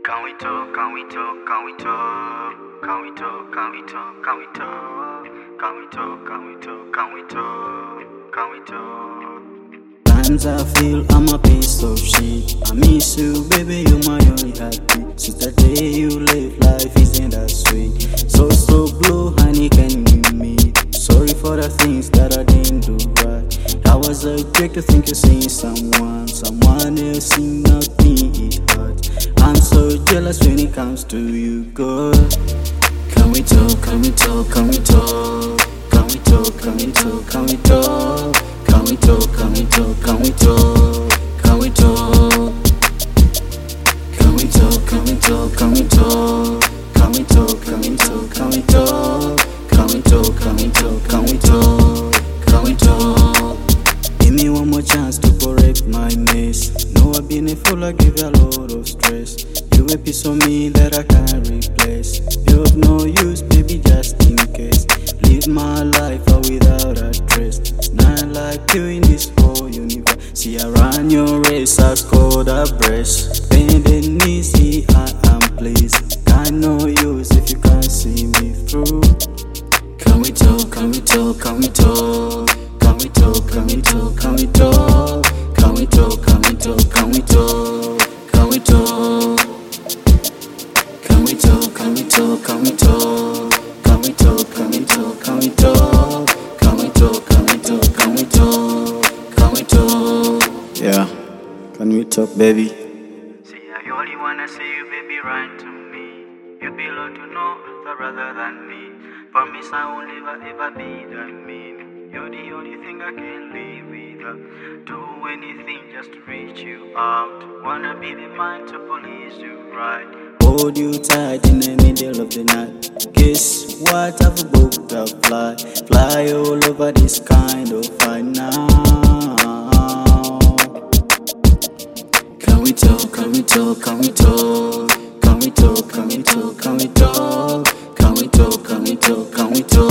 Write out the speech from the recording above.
Can we talk? Can we talk? Can we talk? Can we talk? Can we talk? Can we talk? Can we talk? Can we talk? Can we talk? Can we talk? Times I feel I'm a piece of shit. I miss you, baby, you're my only heartbeat. Since the day you live, life isn't that sweet. So blue, honey, can you meet? Sorry for the things that I didn't do right. I was a trick to think you're seeing someone else, and not me, it hurts. I'm so jealous when it comes to you, girl. Can we talk, can we talk, can we talk? Can we talk, can we talk, can we talk? Can we talk, can we talk, can we talk? Can we talk? Can we talk, can we talk, can we talk? Can we talk, can we talk, can we talk? Can we talk, can we talk, can we talk? Can we talk? Give me one more chance to correct my mess. No, I've been a fool, I give you a lot of stress. You a piece of me that I can't replace. You're of no use, baby, just in case. Live my life out without a trace. Not like you in this whole universe. See, I run your race, I scored a brace. Bend the knees, see, I am pleased. Got no use if you can't see me through. Can we talk, can we talk, can we talk? Can we talk, can we talk, can we talk? Can we talk, can we talk, can we talk? Can we talk? Can we talk, can we talk, can we talk? Can we talk, can we talk, can we talk? Can we talk, can we talk, can we talk? Can we talk? Yeah, can we talk, baby? See, I only wanna see you, baby, right to me. You belong to no other rather than me. Promise I will never ever be that mean. You're the only thing I can live without. Do anything just to reach you out. Wanna be the man to police you right. Hold you tight in the middle of the night. Guess what? I've booked a flight. Fly all over this kind of fight now. Can we talk? Can we talk? Can we talk? Can we talk? Can we talk? Can we talk? Can we talk? Can we talk? Can we talk?